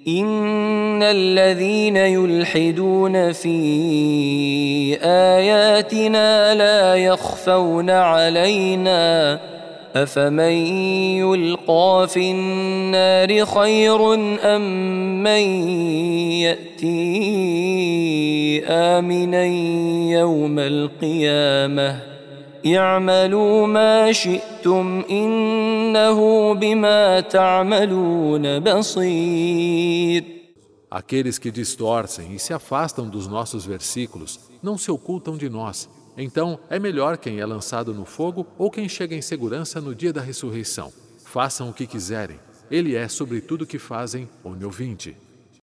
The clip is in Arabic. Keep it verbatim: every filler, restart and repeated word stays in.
إن الذين يلحدون في آياتنا لا يخفون علينا أفمن يلقى في النار خير أم من يأتي آمنا يوم القيامة اعملوا ما شئتم إنه بما تعملون بصير. Aqueles que distorcem e se afastam dos nossos versículos não se ocultam de nós. Então, é melhor quem é lançado no fogo ou quem chega em segurança no dia da ressurreição. Façam o que quiserem. Ele é sobre tudo que fazem, oniovinte.